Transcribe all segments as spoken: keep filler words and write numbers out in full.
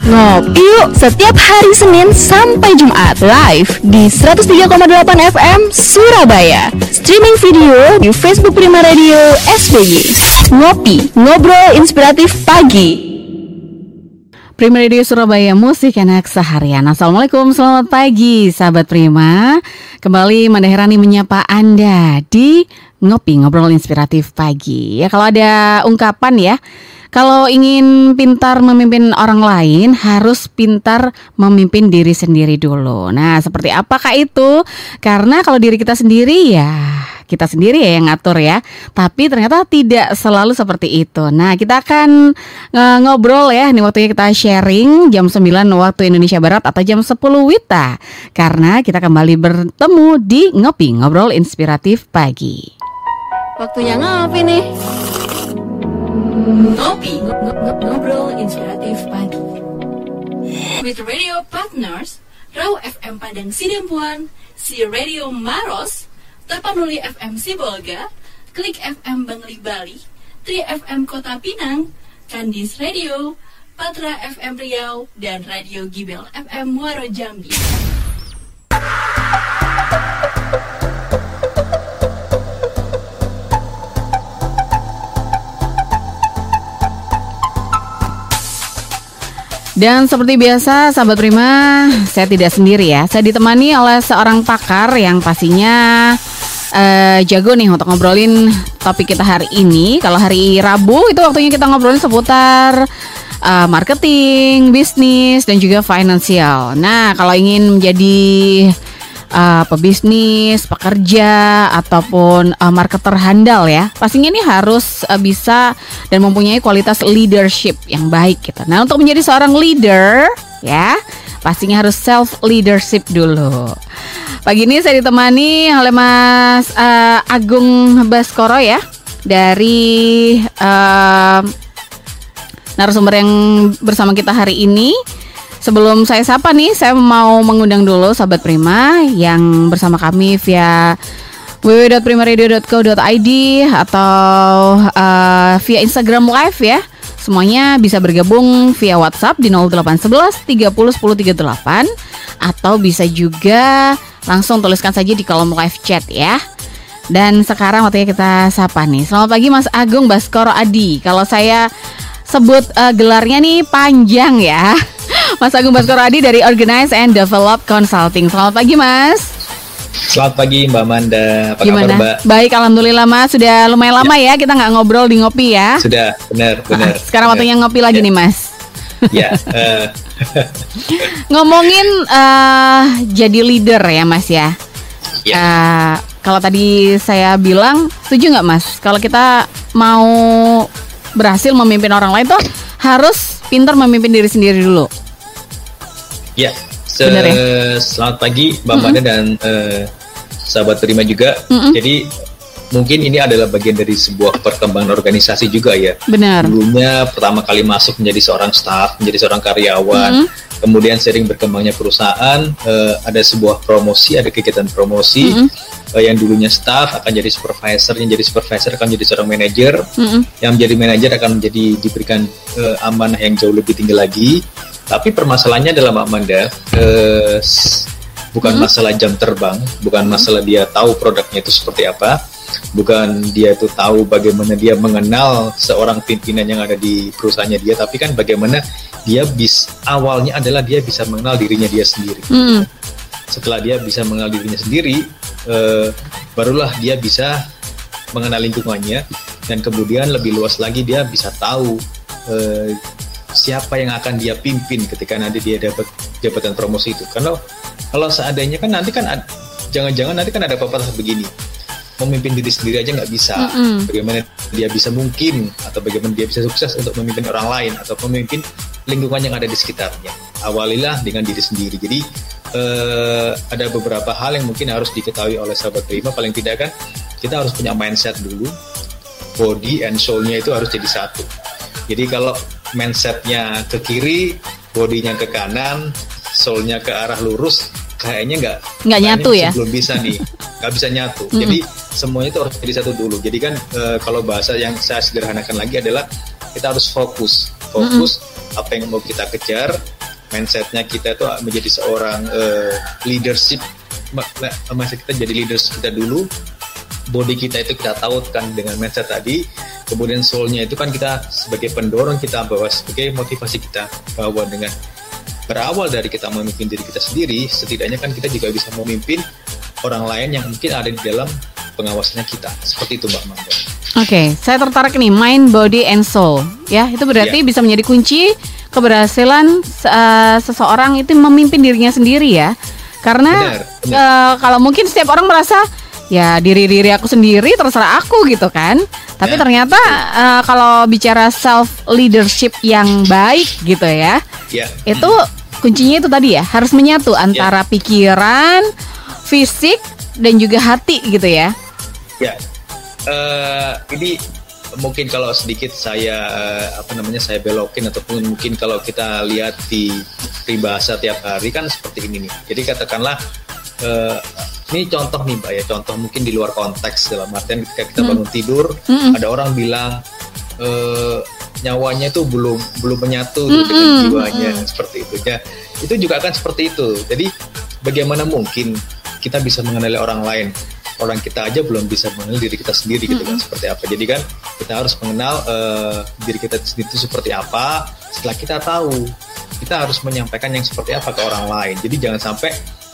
Ngopi yuk setiap hari Senin sampai Jumat live di seratus tiga koma delapan F M Surabaya. Streaming video di Facebook Prima Radio S B Y. Ngopi, ngobrol inspiratif pagi. Prima Radio Surabaya, musik enak seharian. Assalamualaikum, selamat pagi sahabat Prima. Kembali Manda Herani menyapa Anda di Ngopi, ngobrol inspiratif pagi. Ya, kalau ada ungkapan ya, kalau ingin pintar memimpin orang lain, harus pintar memimpin diri sendiri dulu. Nah, seperti apakah itu? Karena kalau diri kita sendiri ya kita sendiri ya yang ngatur ya. Tapi ternyata tidak selalu seperti itu. Nah, kita akan uh, ngobrol ya. Ini waktunya kita sharing jam sembilan waktu Indonesia Barat atau jam sepuluh Wita. Karena kita kembali bertemu di Ngopi, ngobrol inspiratif pagi. Waktunya ngopi nih. Ngopi, ngobrol inspiratif pagi. With radio partners, Raw F M Padang Sidempuan, Si Radio Maros, Tapanuli F M Sibolga, Klik F M Bangli Bali, Tri F M Kota Pinang, Kandis Radio, Patra F M Riau, dan Radio Gibel F M Muaro Jambi. Dan seperti biasa, sahabat Prima, saya tidak sendiri ya. Saya ditemani oleh seorang pakar yang pastinya uh, jago nih untuk ngobrolin topik kita hari ini. Kalau hari Rabu itu waktunya kita ngobrolin seputar uh, marketing, bisnis, dan juga finansial. Nah, kalau ingin menjadi Uh, pebisnis, pekerja, ataupun uh, marketer handal ya, pastinya ini harus uh, bisa dan mempunyai kualitas leadership yang baik gitu. Nah, untuk menjadi seorang leader ya, pastinya harus self leadership dulu. Pagi ini saya ditemani oleh Mas uh, Agung Baskoro ya, dari uh, narasumber yang bersama kita hari ini. Sebelum saya sapa nih, saya mau mengundang dulu sahabat Prima yang bersama kami via w w w dot primaradio dot co dot i d atau uh, via Instagram Live ya. Semuanya bisa bergabung via WhatsApp di nol delapan satu satu tiga nol satu nol tiga delapan atau bisa juga langsung tuliskan saja di kolom live chat ya. Dan sekarang waktunya kita sapa nih. Selamat pagi Mas Agung Baskoro Adi. Kalau saya sebut uh, gelarnya nih panjang ya. Mas Agung Baskoro Adi dari Organize and Develop Consulting. Selamat pagi Mas. Selamat pagi Mbak Manda. Apa Gimana? kabar Mbak? Baik, alhamdulillah Mas. Sudah lumayan lama ya, ya kita nggak ngobrol di Ngopi ya. Sudah, benar, benar. Sekarang benar. waktunya ngopi lagi ya. nih Mas. Ya. Uh. Ngomongin uh, jadi leader ya Mas ya. Ya. Uh, kalau tadi saya bilang, setuju nggak Mas? Kalau kita mau berhasil memimpin orang lain tuh harus pintar memimpin diri sendiri dulu. Ya, se- ya? Selamat pagi Mbak Mm-hmm. Manda dan uh, sahabat Prima juga. Mm-hmm. Jadi mungkin ini adalah bagian dari sebuah perkembangan organisasi juga ya. Benar. Dulunya pertama kali masuk menjadi seorang staff, menjadi seorang karyawan. Mm-hmm. Kemudian sering berkembangnya perusahaan, uh, ada sebuah promosi, ada kegiatan promosi. Mm-hmm. uh, Yang dulunya staff akan jadi supervisor, yang jadi supervisor akan jadi seorang manajer. Mm-hmm. Yang menjadi manajer akan menjadi diberikan uh, amanah yang jauh lebih tinggi lagi. Tapi permasalahannya adalah Mbak Manda, eh, bukan hmm. masalah jam terbang, bukan masalah dia tahu produknya itu seperti apa, bukan dia itu tahu bagaimana dia mengenal seorang pimpinan yang ada di perusahaannya dia, tapi kan bagaimana dia bis awalnya adalah dia bisa mengenal dirinya dia sendiri. Hmm. Setelah dia bisa mengenal dirinya sendiri, eh, barulah dia bisa mengenal lingkungannya, dan kemudian lebih luas lagi dia bisa tahu eh, siapa yang akan dia pimpin ketika nanti dia dapat jabatan promosi itu. Karena kalau seandainya kan nanti kan ad, jangan-jangan nanti kan ada pepatah begini, memimpin diri sendiri aja nggak bisa. Mm-hmm. Bagaimana dia bisa mungkin atau bagaimana dia bisa sukses untuk memimpin orang lain atau memimpin lingkungan yang ada di sekitarnya. Awalilah dengan diri sendiri. Jadi eh, ada beberapa hal yang mungkin harus diketahui oleh sahabat Prima. Paling tidak kan kita harus punya mindset dulu, body and soul-nya itu harus jadi satu. Jadi kalau mindsetnya ke kiri, bodinya ke kanan, soulnya ke arah lurus, kayaknya nggak nggak nyatu ya, belum bisa nih, nggak bisa nyatu. Mm-hmm. Jadi semuanya itu harus jadi satu dulu. Jadi kan e, kalau bahasa yang saya sederhanakan lagi adalah kita harus fokus, fokus mm-hmm. apa yang mau kita kejar, mindsetnya kita itu menjadi seorang uh, leadership, mindset kita jadi leadership kita dulu, body kita itu kita tautkan dengan mindset tadi, kemudian soul-nya itu kan kita sebagai pendorong kita bawa, sebagai motivasi kita bawa dengan berawal dari kita memimpin diri kita sendiri, setidaknya kan kita juga bisa memimpin orang lain yang mungkin ada di dalam pengawasannya kita. Seperti itu Mbak Manda. Oke, okay, saya tertarik nih, mind, body, and soul. Ya, itu berarti yeah. bisa menjadi kunci keberhasilan uh, seseorang itu memimpin dirinya sendiri ya. Karena benar, benar. Uh, kalau mungkin setiap orang merasa ya diri-diri aku sendiri terserah aku gitu kan. Tapi ya, ternyata uh, kalau bicara self leadership yang baik gitu ya, ya. itu kuncinya itu tadi ya, harus menyatu antara ya. pikiran, fisik dan juga hati gitu ya. Ya, uh, ini mungkin kalau sedikit saya uh, apa namanya saya belokin, ataupun mungkin kalau kita lihat di peribahasa tiap hari kan seperti ini nih. Jadi katakanlah uh, ini contoh nih Mbak ya, contoh mungkin di luar konteks, dalam artian ketika kita bangun hmm. tidur, hmm. ada orang bilang uh, nyawanya itu belum belum menyatu hmm. dengan jiwanya, hmm. seperti itu ya. Itu juga akan seperti itu. Jadi bagaimana mungkin kita bisa mengenali orang lain? Orang kita aja belum bisa mengenal diri kita sendiri gitu kan, seperti apa. Jadi kan kita harus mengenal uh, diri kita sendiri itu seperti apa. Setelah kita tahu, kita harus menyampaikan yang seperti apa ke orang lain. Jadi jangan sampai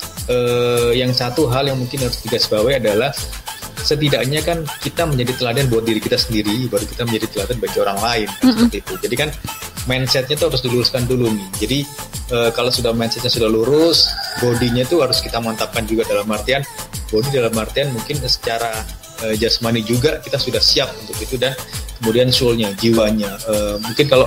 uh, yang satu hal yang mungkin harus digarisbawahi adalah setidaknya kan kita menjadi teladan buat diri kita sendiri, baru kita menjadi teladan bagi orang lain kan, seperti itu. Jadi kan mindsetnya tuh harus diluruskan dulu nih. Jadi uh, kalau sudah mindsetnya sudah lurus, bodinya tuh harus kita mantapkan juga, dalam artian body dalam artian mungkin secara uh, jasmani juga kita sudah siap untuk itu, dan kemudian soul-nya, jiwanya. Uh, mungkin kalau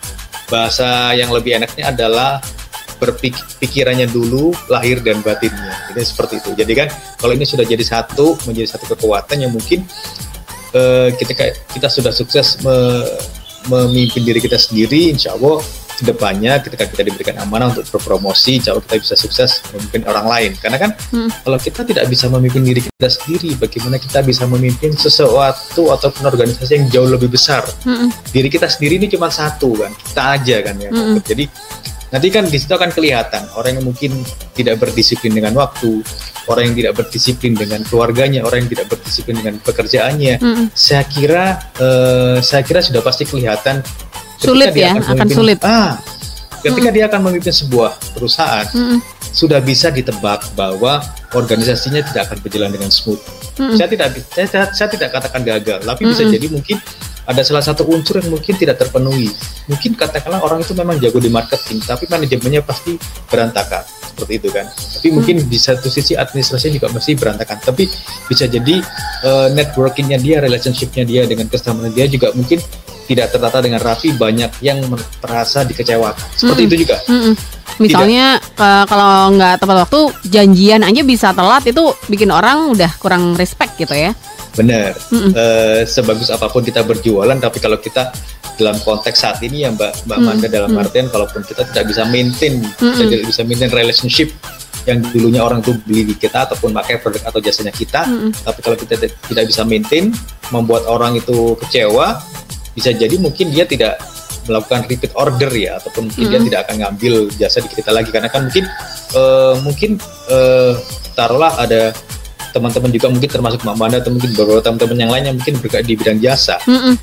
bahasa yang lebih enaknya adalah berpikirannya dulu, lahir dan batinnya. Jadi seperti itu. Jadi kan kalau ini sudah jadi satu, menjadi satu kekuatan yang mungkin uh, ketika kita sudah sukses me- memimpin diri kita sendiri, insya Allah kedepannya ketika kita diberikan amanah untuk berpromosi, insya Allah kita bisa sukses memimpin orang lain. Karena kan hmm. kalau kita tidak bisa memimpin diri kita sendiri, bagaimana kita bisa memimpin sesuatu ataupun organisasi yang jauh lebih besar? Hmm. Diri kita sendiri ini cuma satu kan, kita aja kan ya. Hmm. Jadi nanti kan di situ akan kelihatan orang yang mungkin tidak berdisiplin dengan waktu, orang yang tidak berdisiplin dengan keluarganya, orang yang tidak berdisiplin dengan pekerjaannya. Hmm. Saya kira, uh, saya kira sudah pasti kelihatan. Sulit ya, akan, akan sulit. Ah, ketika hmm. dia akan memimpin sebuah perusahaan, hmm. sudah bisa ditebak bahwa organisasinya tidak akan berjalan dengan smooth. Hmm. Saya tidak, saya, saya tidak katakan gagal, tapi hmm. bisa jadi mungkin ada salah satu unsur yang mungkin tidak terpenuhi. Mungkin katakanlah orang itu memang jago di marketing, tapi manajemennya pasti berantakan, seperti itu kan. Tapi hmm. mungkin di satu sisi administrasinya juga masih berantakan. Tapi bisa jadi uh, networkingnya dia, relationshipnya dia dengan customer dia juga mungkin tidak tertata dengan rapi, banyak yang merasa dikecewakan. Seperti mm-mm. itu juga. Mm-mm. Misalnya uh, kalau nggak tepat waktu, janjian aja bisa telat, itu bikin orang udah kurang respect gitu ya. Benar. Uh, sebagus apapun kita berjualan, tapi kalau kita dalam konteks saat ini ya Mbak Mbak mm. Manda, dalam mm. artian kalaupun kita tidak bisa maintain, tidak bisa maintain relationship yang dulunya orang tuh beli di kita ataupun pakai produk atau jasanya kita, mm. tapi kalau kita tidak bisa maintain, membuat orang itu kecewa, bisa jadi mungkin dia tidak melakukan repeat order ya, ataupun mungkin mm-hmm. dia tidak akan ngambil jasa di kita lagi, karena kan mungkin uh, mungkin uh, taruhlah ada teman-teman juga mungkin termasuk Mbak Manda atau mungkin beberapa teman-teman yang lain yang mungkin bergerak di bidang jasa, mm-hmm.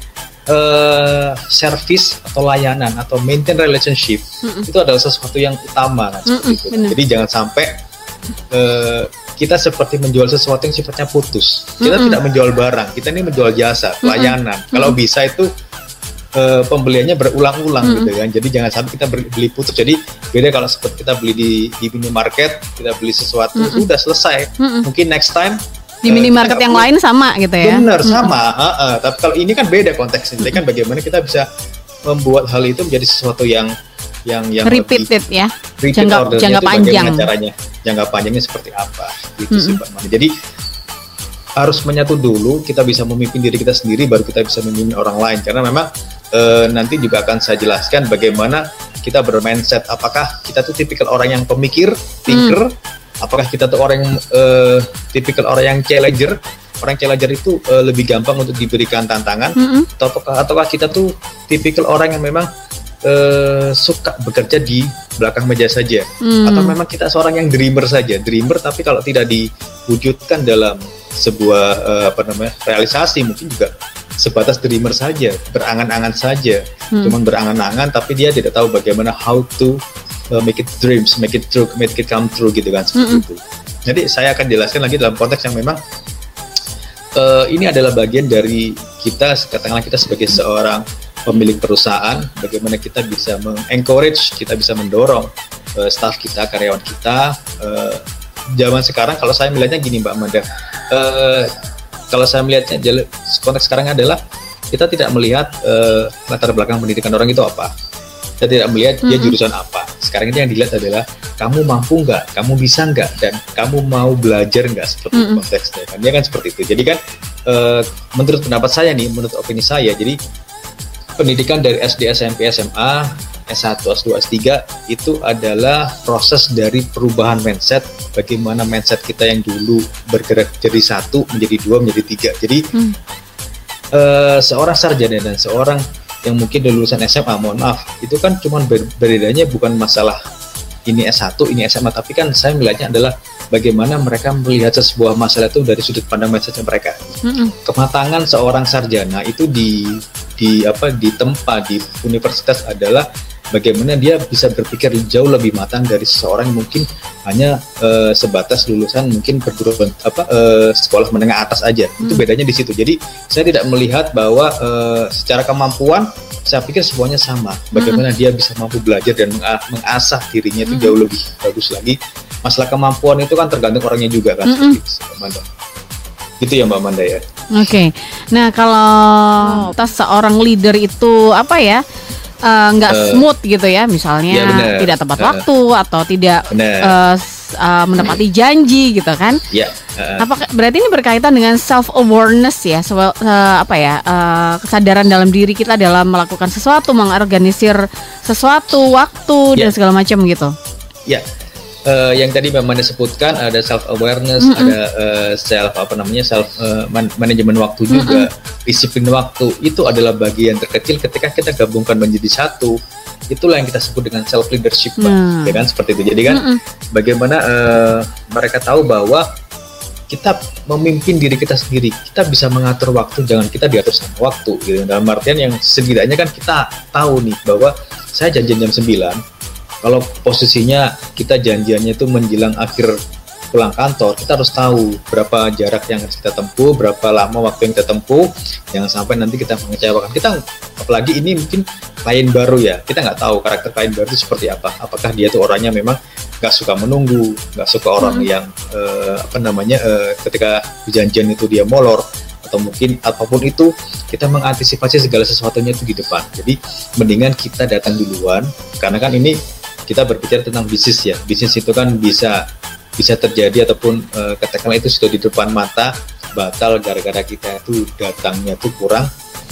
uh, service atau layanan atau maintain relationship mm-hmm. itu adalah sesuatu yang utama kan, seperti mm-hmm. itu. Jadi jangan sampai uh, kita seperti menjual sesuatu yang sifatnya putus. Kita mm-hmm. tidak menjual barang, kita ini menjual jasa, pelayanan. Mm-hmm. Kalau bisa itu uh, pembeliannya berulang-ulang mm-hmm. gitu kan. Jadi jangan sampai kita beli putus. Jadi beda kalau seperti kita beli di di minimarket, kita beli sesuatu mm-hmm. sudah selesai. Mm-hmm. Mungkin next time di minimarket uh, yang lain sama gitu ya. Benar, mm-hmm. sama. Uh-uh. Tapi kalau ini kan beda konteksnya. Jadi kan bagaimana kita bisa membuat hal itu menjadi sesuatu yang yang yang repeated lebih, ya, jangka jangka panjang. Caranya, jangka panjangnya seperti apa? Gitu mm-hmm. sih Pak Manda. Jadi harus menyatu dulu, kita bisa memimpin diri kita sendiri, baru kita bisa memimpin orang lain. Karena memang e, nanti juga akan saya jelaskan bagaimana kita bermindset. Apakah kita tuh tipikal orang yang pemikir, thinker? Mm. Apakah kita tuh orang yang e, tipikal orang yang challenger? Orang challenger itu e, lebih gampang untuk diberikan tantangan. Mm-hmm. Ataukah, ataukah kita tuh tipikal orang yang memang Uh, suka bekerja di belakang meja saja, Hmm. atau memang kita seorang yang dreamer saja, dreamer tapi kalau tidak diwujudkan dalam sebuah uh, apa namanya realisasi, mungkin juga sebatas dreamer saja, berangan-angan saja, Hmm. cuman berangan-angan tapi dia tidak tahu bagaimana how to uh, make it dreams, make it true, make it come true gitu kan, seperti Mm-mm. itu. Jadi saya akan jelaskan lagi dalam konteks yang memang uh, ini adalah bagian dari kita, katakanlah kita sebagai seorang pemilik perusahaan, bagaimana kita bisa mengencourage, kita bisa mendorong uh, staff kita, karyawan kita. Uh, zaman sekarang kalau saya melihatnya gini Mbak Amanda, uh, kalau saya melihatnya jala- konteks sekarang adalah kita tidak melihat uh, latar belakang pendidikan orang itu apa. Kita tidak melihat dia Mm-mm. jurusan apa. Sekarang ini yang dilihat adalah kamu mampu nggak, kamu bisa nggak, dan kamu mau belajar nggak, seperti itu Mm-mm. konteksnya kan. Dia kan seperti itu. Jadi kan uh, menurut pendapat saya nih, menurut opini saya, jadi pendidikan dari S D, S M P, S M A, S satu, S dua, S tiga itu adalah proses dari perubahan mindset, bagaimana mindset kita yang dulu bergerak jadi satu, menjadi dua, menjadi tiga. Jadi Hmm. eh, seorang sarjana dan seorang yang mungkin lulusan S M A, mohon maaf, itu kan cuma ber- bedanya bukan masalah ini S satu, ini S M A, tapi kan saya melihatnya adalah bagaimana mereka melihat sebuah masalah itu dari sudut pandang mindset mereka. Mm-mm. Kematangan seorang sarjana itu di di apa ditempa di universitas adalah bagaimana dia bisa berpikir jauh lebih matang dari seseorang yang mungkin hanya eh, sebatas lulusan mungkin perguruan apa eh, sekolah menengah atas aja. Itu bedanya di situ. Jadi saya tidak melihat bahwa eh, secara kemampuan saya pikir semuanya sama. Bagaimana dia bisa mampu belajar dan menga- mengasah dirinya itu jauh lebih bagus lagi. Masalah kemampuan itu kan tergantung orangnya juga kan. Mm-mm. Seperti itu, Mbak Amanda. Gitu ya Mbak Amanda ya. Oke, nah kalau tas seorang leader itu apa ya, eh, nggak Eh, smooth gitu ya, misalnya ya benar. tidak tepat Eh. waktu atau tidak Benar. eh, s- eh, menepati janji gitu kan? Ya. eh, Apakah berarti ini berkaitan dengan self awareness ya, sewa- eh, apa ya, eh, kesadaran dalam diri kita dalam melakukan sesuatu, mengorganisir sesuatu, waktu Ya. dan segala macam gitu. Ya, eh, yang tadi Mbak Manda sebutkan ada self awareness, Mm-mm. ada eh, self apa namanya self eh, man- manajemen waktu juga, disiplin waktu itu adalah bagian terkecil ketika kita gabungkan menjadi satu. Itulah yang kita sebut dengan self leadership, Mbak. Nah. Ya kan seperti itu. Jadi kan Mm-mm. bagaimana eh, mereka tahu bahwa kita memimpin diri kita sendiri, kita bisa mengatur waktu, jangan kita diatur sama waktu gitu. Dalam artian yang setidaknya kan kita tahu nih bahwa saya janjian jam sembilan, kalau posisinya kita janjiannya itu menjelang akhir pulang kantor, kita harus tahu berapa jarak yang harus kita tempuh, berapa lama waktu yang kita tempuh, jangan sampai nanti kita mengecewakan. Kita apalagi ini mungkin klien baru ya, kita nggak tahu karakter klien baru itu seperti apa. Apakah dia tuh orangnya memang nggak suka menunggu, nggak suka orang yang eh, apa namanya eh, ketika perjanjian itu dia molor, atau mungkin apapun itu, kita mengantisipasi segala sesuatunya itu di depan. Jadi mendingan kita datang duluan, karena kan ini kita berbicara tentang bisnis ya. Bisnis itu kan bisa bisa terjadi ataupun eh, katakanlah itu sudah di depan mata batal gara-gara kita itu datangnya tuh kurang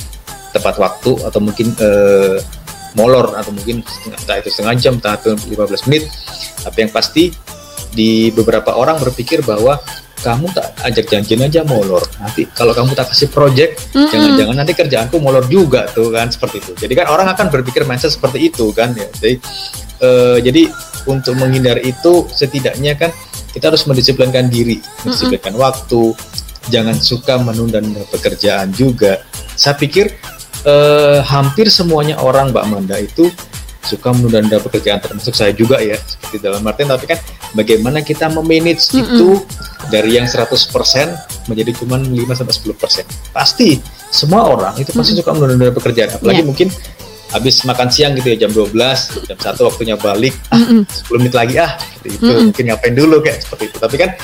tepat waktu, atau mungkin eh, molor, atau mungkin setengah, entah itu setengah jam, entah itu lima belas menit. Tapi yang pasti di beberapa orang berpikir bahwa kamu tak ajak janjian aja molor, nanti kalau kamu tak kasih project, Mm-mm. jangan-jangan nanti kerjaanku molor juga tuh kan, seperti itu. Jadi kan orang akan berpikir mindset seperti itu kan ya. Jadi eh, jadi untuk menghindari itu setidaknya kan kita harus mendisiplinkan diri, mendisiplinkan waktu, jangan suka menunda-nunda pekerjaan juga. Saya pikir eh, hampir semuanya orang Mbak Manda itu suka menunda-nunda pekerjaan, termasuk saya juga ya, seperti dalam artian, tapi kan bagaimana kita memanage Mm-mm. itu dari yang seratus persen menjadi cuma lima sampai sepuluh persen. Pasti semua orang itu pasti suka menunda-nunda pekerjaan, apalagi Yeah. mungkin habis makan siang gitu ya, jam dua belas, jam satu waktunya balik, ah Mm-mm. sepuluh menit lagi ah, seperti itu. Mm-mm. Mungkin ngapain dulu kayak seperti itu. Tapi kan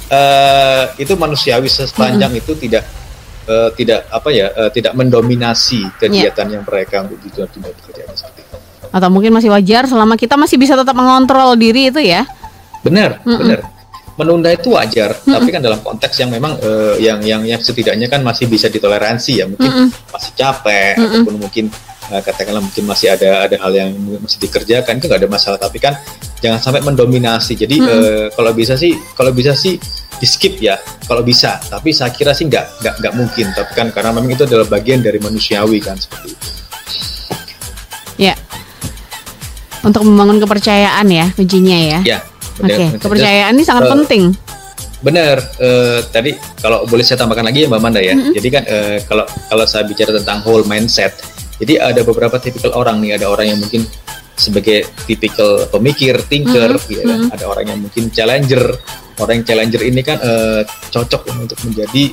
eh, itu manusiawi, sepanjang itu tidak eh, tidak apa ya, eh, tidak mendominasi kegiatan yang mereka untuk ditunda pekerjaan seperti itu. Atau mungkin masih wajar selama kita masih bisa tetap mengontrol diri itu ya. Benar, Mm-mm. benar. Menunda itu wajar, tapi kan dalam konteks yang memang eh, yang yang yang setidaknya kan masih bisa ditoleransi ya. Mungkin Mm-mm. masih capek, Mm-mm. ataupun mungkin eh, katakanlah mungkin masih ada ada hal yang masih dikerjakan, itu nggak ada masalah. Tapi kan jangan sampai mendominasi. Jadi eh, kalau bisa sih, kalau bisa sih di skip ya, kalau bisa. Tapi saya kira sih nggak nggak nggak mungkin. Tapi kan karena memang itu adalah bagian dari manusiawi kan, seperti itu. Ya. Untuk membangun kepercayaan ya kuncinya ya. Ya. Oke, okay. Kepercayaan ini sangat uh, penting. Benar. Uh, tadi kalau boleh saya tambahkan lagi ya Mbak Manda ya. Mm-hmm. Jadi kan uh, kalau kalau saya bicara tentang whole mindset, jadi ada beberapa tipikal orang nih. Ada orang yang mungkin sebagai tipikal pemikir, thinker, mm-hmm. ya kan. Ada orang yang mungkin challenger. Orang yang challenger ini kan uh, cocok untuk menjadi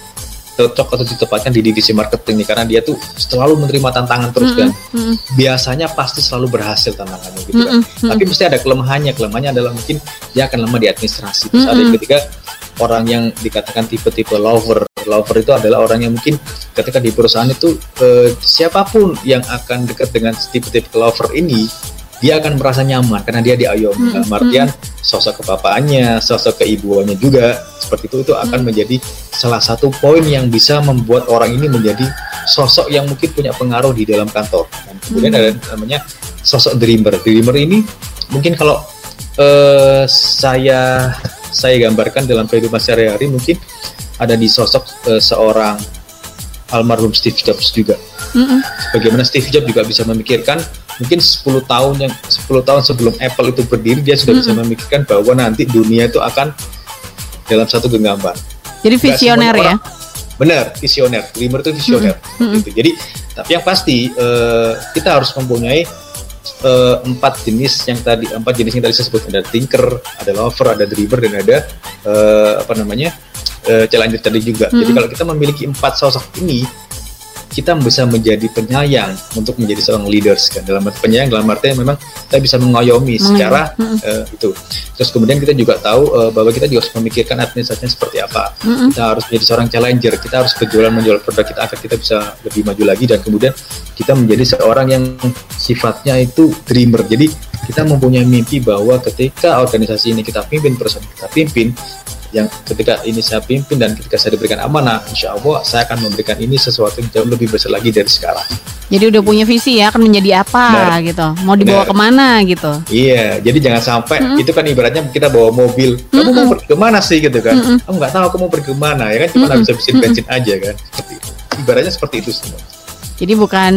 cocok atau ditempatkan di divisi marketing nih, karena dia tuh selalu menerima tantangan terus kan. Mm-hmm. Biasanya pasti selalu berhasil tantangannya gitu kan. Mm-hmm. Tapi mesti ada kelemahannya. Kelemahannya adalah mungkin dia akan lemah di administrasi. Terus mm-hmm. ada ketika orang yang dikatakan tipe-tipe lover. Lover itu adalah orang yang mungkin ketika di perusahaan itu eh, siapapun yang akan dekat dengan tipe-tipe lover ini, dia akan merasa nyaman karena dia diayomi. Hmm, Artian hmm. sosok kepapaannya, sosok keibuannya juga seperti itu, itu akan hmm. menjadi salah satu poin yang bisa membuat orang ini menjadi sosok yang mungkin punya pengaruh di dalam kantor. Dan kemudian hmm. ada namanya sosok dreamer. Dreamer ini mungkin kalau uh, saya saya gambarkan dalam kehidupan sehari-hari, mungkin ada di sosok uh, seorang almarhum Steve Jobs juga. Hmm. Bagaimana Steve Jobs juga bisa memikirkan mungkin sepuluh tahun yang sepuluh tahun sebelum Apple itu berdiri, dia sudah mm-hmm. bisa memikirkan bahwa nanti dunia itu akan dalam satu genggaman. Jadi visioner ya? Benar, visioner. Dreamer itu visioner. Mm-hmm. Gitu. Jadi, tapi yang pasti uh, kita harus mempunyai uh, empat jenis yang tadi empat jenis yang tadi saya sebut. Ada thinker, ada lover, ada dreamer, dan ada uh, apa namanya uh, challenger tadi juga. Mm-hmm. Jadi kalau kita memiliki empat sosok ini, kita bisa menjadi penyayang untuk menjadi seorang leaders kan. Dalam arti penyayang dalam artinya memang kita bisa mengayomi mm-hmm. secara uh, itu. Terus kemudian kita juga tahu uh, bahwa kita juga harus memikirkan administrasinya seperti apa. Mm-hmm. Kita harus menjadi seorang challenger, kita harus berjualan menjual produk kita agar kita bisa lebih maju lagi, dan kemudian kita menjadi seorang yang sifatnya itu dreamer. Jadi kita mempunyai mimpi bahwa ketika organisasi ini kita pimpin, perusahaan kita pimpin, yang ketika ini saya pimpin dan ketika saya diberikan amanah, insya Allah saya akan memberikan ini sesuatu yang jauh lebih besar lagi dari sekarang. Jadi udah punya visi ya, akan menjadi apa Benar. gitu, mau dibawa Benar. kemana gitu. Iya, jadi jangan sampai mm-hmm. itu kan ibaratnya kita bawa mobil, kamu mm-hmm. mau pergi kemana sih gitu kan? Mm-hmm. Kamu nggak tahu kamu mau pergi kemana ya kan, cuma mm-hmm. bisa habisin bensin aja kan. Seperti itu. Ibaratnya seperti itu semua. Jadi bukan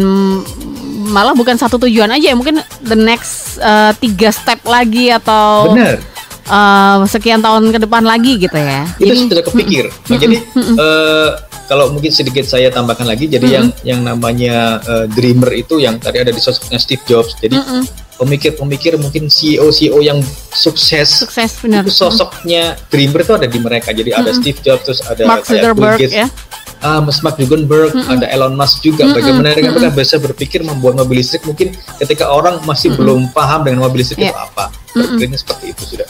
malah bukan satu tujuan aja ya, mungkin the next uh, tiga step lagi atau. Benar. Uh, sekian tahun ke depan lagi gitu ya. Itu jadi, sudah kepikir. Mm, nah, jadi mm, mm, uh, kalau mungkin sedikit saya tambahkan lagi, jadi mm, yang yang namanya uh, dreamer itu yang tadi ada di sosoknya Steve Jobs. Jadi mm, mm. pemikir-pemikir mungkin C E O C E O yang sukses. Sukses benar. Itu sosoknya mm. dreamer itu ada di mereka. Jadi mm, ada Steve Jobs, terus ada Mark Zuckerberg ya. Uh, Mark Zuckerberg, mm-hmm. ada Elon Musk juga. Mm-hmm. Bagaimana mereka mm-hmm. bisa berpikir membuat mobil listrik, mungkin ketika orang masih mm-hmm. belum paham dengan mobil listrik yeah. itu apa. Berpikirnya mm-hmm. seperti itu sudah.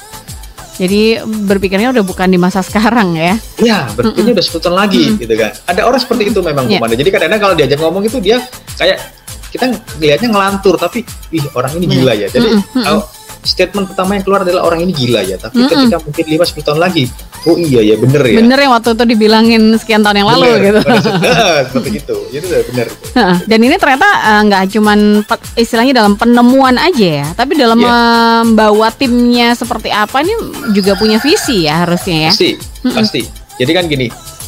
Jadi berpikirnya udah bukan di masa sekarang ya? Iya, berpikirnya mm-hmm. udah sepuluh tahun lagi mm-hmm. gitu kan. Ada orang seperti itu memang yeah. Komanda. Jadi kadang-kadang kalau diajak ngomong itu dia kayak kita ngelihatnya ngelantur, tapi ih orang ini gila ya. Jadi mm-hmm. uh, statement pertama yang keluar adalah orang ini gila ya. Tapi mm-hmm. ketika mungkin lima sampai sepuluh tahun lagi, oh iya ya bener ya. Bener yang waktu itu dibilangin sekian tahun yang lalu bener, gitu. Seperti itu, itu udah bener. Dan ini ternyata nggak uh, cuman pe- istilahnya dalam penemuan aja ya, tapi dalam yeah. membawa timnya seperti apa ini juga punya visi ya harusnya ya. Pasti, mm-hmm. pasti. Jadi kan gini,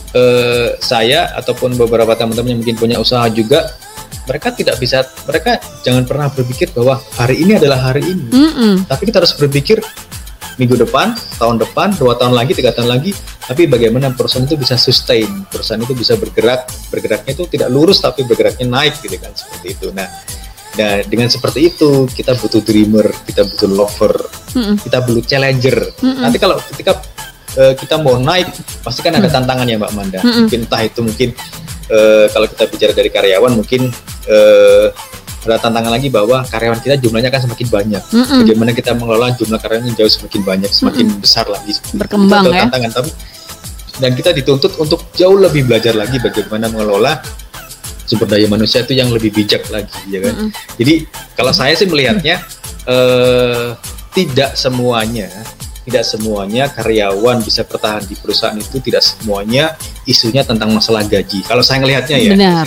uh, saya ataupun beberapa teman-teman yang mungkin punya usaha juga, mereka tidak bisa, mereka jangan pernah berpikir bahwa hari ini adalah hari ini. Mm-mm. Tapi kita harus berpikir minggu depan, tahun depan, dua tahun lagi, tiga tahun lagi. Tapi bagaimana perusahaan itu bisa sustain, perusahaan itu bisa bergerak, bergeraknya itu tidak lurus tapi bergeraknya naik gitu kan, seperti itu. Nah, nah dengan seperti itu kita butuh dreamer, kita butuh lover, Mm-mm. kita butuh challenger. Mm-mm. Nanti kalau ketika uh, kita mau naik, pasti kan ada tantangan ya Mbak Manda. Mm-mm. Mungkin entah itu mungkin uh, kalau kita bicara dari karyawan mungkin uh, ada tantangan lagi bahwa karyawan kita jumlahnya akan semakin banyak. Mm-mm. Bagaimana kita mengelola jumlah karyawan yang jauh semakin banyak, semakin Mm-mm. besar lagi. Berkembang ya. Tantangan, tapi dan kita dituntut untuk jauh lebih belajar lagi bagaimana mengelola sumber daya manusia itu yang lebih bijak lagi, ya kan. Mm-mm. Jadi kalau saya sih melihatnya eh, tidak semuanya, tidak semuanya karyawan bisa bertahan di perusahaan itu, tidak semuanya isunya tentang masalah gaji. Kalau saya melihatnya ya. Benar.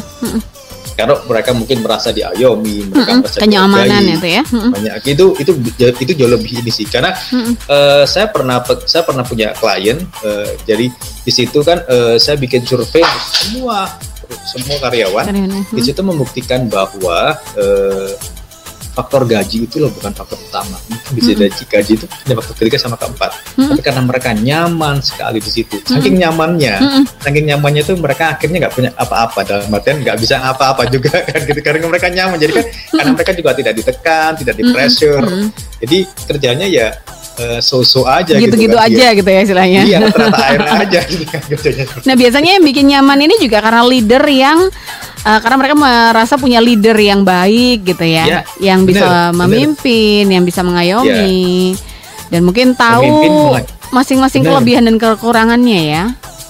Karena mereka mungkin merasa diayomi, mereka mm-hmm. merasa kenyamanan itu ya. Mm-hmm. Banyak itu itu itu jauh lebih ini sih. Karena mm-hmm. uh, saya pernah saya pernah punya klien, uh, jadi di situ kan uh, saya bikin survei semua semua karyawan. Mm-hmm. Di situ membuktikan bahwa uh, faktor gaji itu loh bukan faktor utama. Mungkin bisa jadi mm-hmm. gaji itu hanya faktor ketiga sama keempat. Mm-hmm. Tapi karena mereka nyaman sekali di situ, saking mm-hmm. nyamannya, mm-hmm. saking nyamannya itu mereka akhirnya nggak punya apa-apa, dalam artian nggak bisa apa-apa juga kan gitu. Karena mereka nyaman, jadi kan mm-hmm. karena mereka juga tidak ditekan, tidak di pressure. Mm-hmm. Jadi kerjanya ya uh, so-so aja gitu-gitu gitu kan, aja dia. Gitu ya istilahnya. Iya, rata-rata air aja gitu kan kerjanya. Nah biasanya yang bikin nyaman ini juga karena leader yang Uh, karena mereka merasa punya leader yang baik gitu ya, ya yang bisa bener, memimpin, bener. Yang bisa mengayomi, ya. Dan mungkin tahu memimpin, masing-masing bener. Kelebihan dan kekurangannya ya.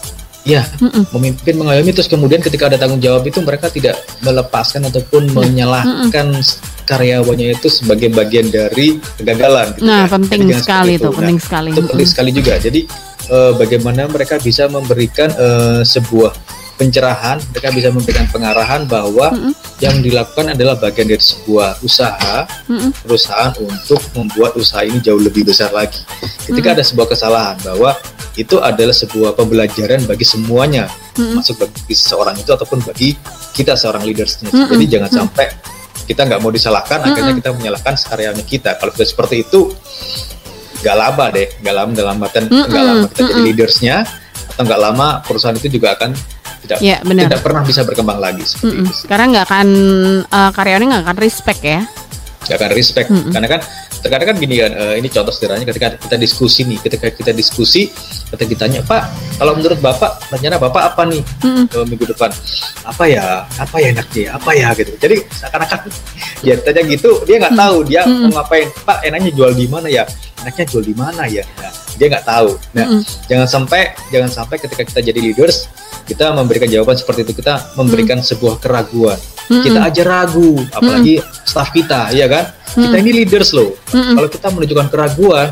Ya, Mm-mm. memimpin mengayomi, terus kemudian ketika ada tanggung jawab itu mereka tidak melepaskan ataupun menyalahkan Mm-mm. karyawannya itu sebagai bagian dari kegagalan. Gitu nah, kan. penting Jadi, sekali itu, nah, penting sekali. Itu penting sekali juga. Jadi uh, bagaimana mereka bisa memberikan uh, sebuah pencerahan, mereka bisa memberikan pengarahan bahwa Mm-mm. yang dilakukan adalah bagian dari sebuah usaha Mm-mm. perusahaan untuk membuat usaha ini jauh lebih besar lagi. Ketika Mm-mm. ada sebuah kesalahan, bahwa itu adalah sebuah pembelajaran bagi semuanya, Mm-mm. masuk bagi seseorang itu ataupun bagi kita seorang leadersnya. Mm-mm. Jadi jangan Mm-mm. sampai kita nggak mau disalahkan, Mm-mm. akhirnya kita menyalahkan karyawannya kita. Kalau sudah seperti itu, nggak lama deh, nggak lama dalam artian nggak lama kita Mm-mm. jadi leadersnya, atau nggak lama perusahaan itu juga akan tidak ya, tidak pernah bisa berkembang lagi seperti itu. Karena nggak akan uh, karyawannya nggak akan respect ya. Nggak akan respect, Mm-mm. karena kan terkadang kan gini kan, uh, ini contoh sederhananya ketika kita diskusi nih, ketika kita diskusi, ketika ditanya, Pak, kalau menurut Bapak, rencana Bapak apa nih uh, minggu depan? Apa ya, apa ya enaknya, apa ya gitu. Jadi seakan-akan dia tanya gitu, dia nggak tahu dia Mm-mm. mau ngapain. Pak, enaknya jual di mana ya? Enaknya jual di mana ya? Nah, dia nggak tahu. Nah, Mm-mm. jangan sampai, jangan sampai ketika kita jadi leaders, kita memberikan jawaban seperti itu, kita memberikan mm. sebuah keraguan. Mm-mm. Kita aja ragu, apalagi Mm-mm. staff kita, ya kan? Mm-mm. Kita ini leaders loh. Mm-mm. Kalau kita menunjukkan keraguan,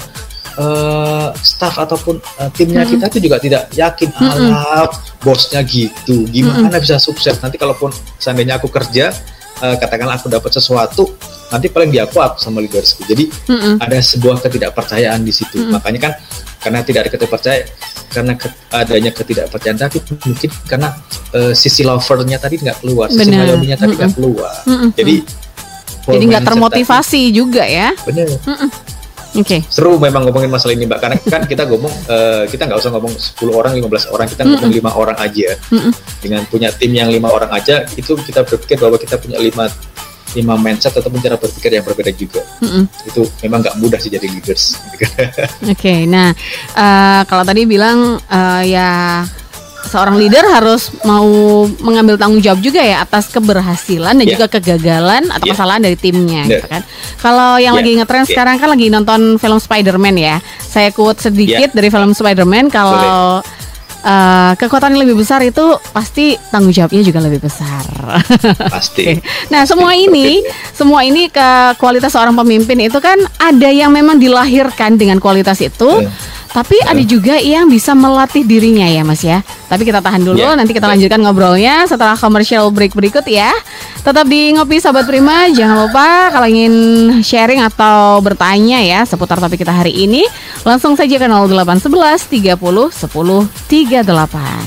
uh, staff ataupun uh, timnya Mm-mm. kita itu juga tidak yakin. Mm-mm. Alah, bosnya gitu, gimana Mm-mm. bisa sukses? Nanti kalaupun seandainya aku kerja, uh, katakanlah aku dapat sesuatu, nanti paling di aku aku sama leadersku. Jadi Mm-mm. ada sebuah ketidakpercayaan di situ. Mm-mm. Makanya kan karena tidak ada ketidakpercayaan, karena ke, adanya ketidakpercayaan tadi mungkin karena uh, sisi lovernya tadi nggak keluar, sisi ngayominya tadi nggak keluar. Mm-mm. Jadi jadi nggak termotivasi tadi, juga ya. Benar. Oke. Okay. Seru memang ngomongin masalah ini Mbak, karena kan kita ngomong uh, kita nggak usah ngomong sepuluh orang, lima belas orang, kita ngomong lima orang aja. Mm-mm. Dengan punya tim yang lima orang aja, itu kita berpikir bahwa kita punya lima lima mindset ataupun cara berpikir yang berbeda juga. Mm-mm. Itu memang nggak mudah sih jadi leaders. Oke, okay, nah uh, kalau tadi bilang uh, ya seorang leader harus mau mengambil tanggung jawab juga ya atas keberhasilan dan yeah. juga kegagalan atau yeah. kesalahan dari timnya, yeah. gitu kan. Kalau yang yeah. lagi ngetren yeah. sekarang kan lagi nonton film Spider-Man ya. Saya quote sedikit yeah. dari film Spider-Man, kalau Uh, kekuatan yang lebih besar itu pasti tanggung jawabnya juga lebih besar. Pasti. Okay. Nah, semua ini, semua ini ke kualitas seorang pemimpin itu kan ada yang memang dilahirkan dengan kualitas itu, yeah. tapi yeah. ada juga yang bisa melatih dirinya ya, Mas ya. Tapi kita tahan dulu, yeah. nanti kita lanjutkan ngobrolnya setelah commercial break berikut ya. Tetap di Ngopi Sahabat Prima, jangan lupa kalau ingin sharing atau bertanya ya seputar topik kita hari ini, langsung saja ke nol delapan satu satu tiga nol sepuluh tiga delapan.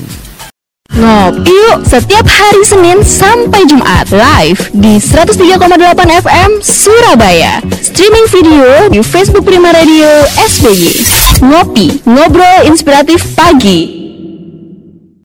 Ngopi yuk setiap hari Senin sampai Jumat live di seratus tiga koma delapan F M Surabaya. Streaming video di Facebook Prima Radio S B Y. Ngopi, ngobrol inspiratif pagi.